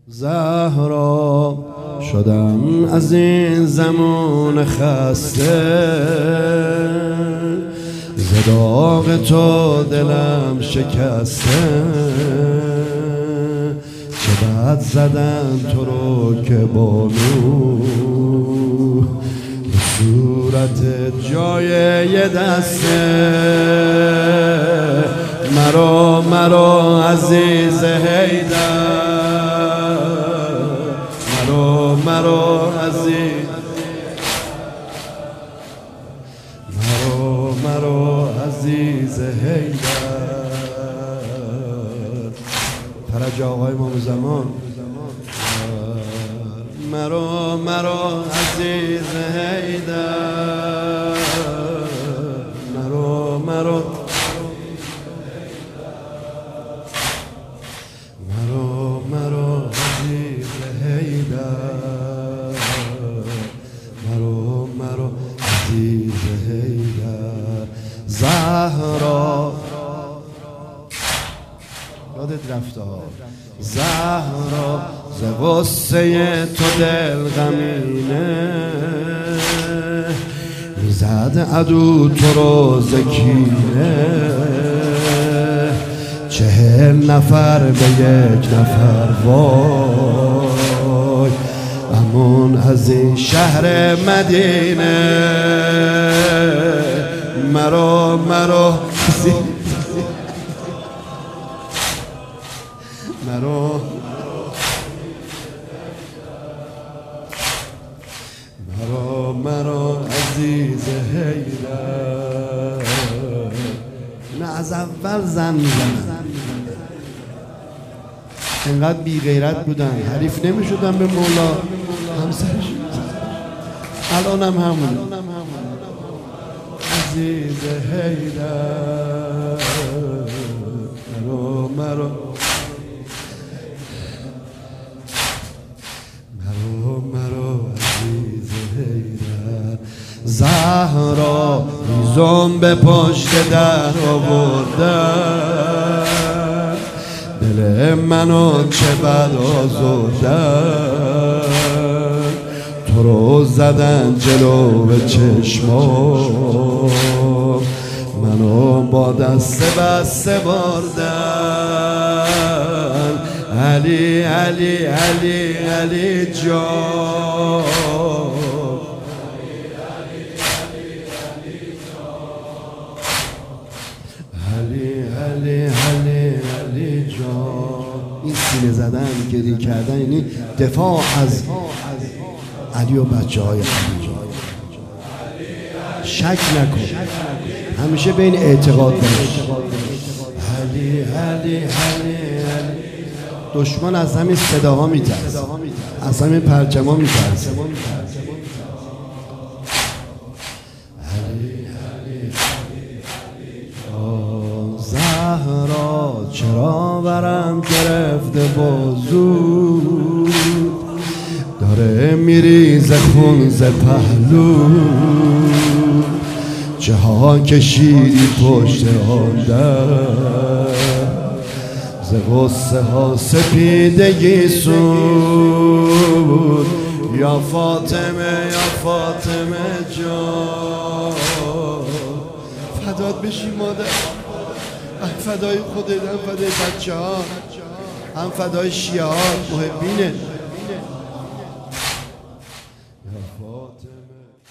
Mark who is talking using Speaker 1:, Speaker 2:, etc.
Speaker 1: زهرا شدم از این زمان خسته، ز داغ تو دلم شکسته. چه بد زدن تو رو که بانو به صورت جای یه دسته. مرا عزیز حیدر، مرا عزیز، مرا عزیز حیدر. فرج آقای امام زمان. مرا عزیز حیدر، مرا عزیز حیدر، مرا عزیز حیدر. زهرا یادت رفته ها، زهرا ز غصه تو دل غمینه، میزد عدو تو رو ز کینه. 40 نفر به 1 نفر وای، امون از این شهر مدینه. مرا عزیز حیدر. نه از اول زن میزنن، انقدر بی غیرت بودن حریف نمیشدن به مولا همسرش. الان هم همونه. عزیز حیدر، مرا عزیز حیدر. زهرا هیزم به پشت در آوردن، دل منو چه بد آزردن. تو رو زدن جلو به چشمام، منو با دست بسته بردن. علی جان، علی جان. این سینه زدن، گریه کردن، یعنی دفاع از علی و بچه های علی. شک نکن، همیشه بین اعتقاد باش. علی دشمن از همین صداها میترسه، از همین پرچما میترسه. زهرا چرا برم گرفته بازو، داره میریزه خون ز پهلو. چه ها کشیدی پشت آن در، ز غصه ها سپیدگی سود. یا فاطمه جان، فدات بشی مادر، فدای خودت، هم فدای بچه ها، هم فدای شیعه ها محبینه. یا فاطمه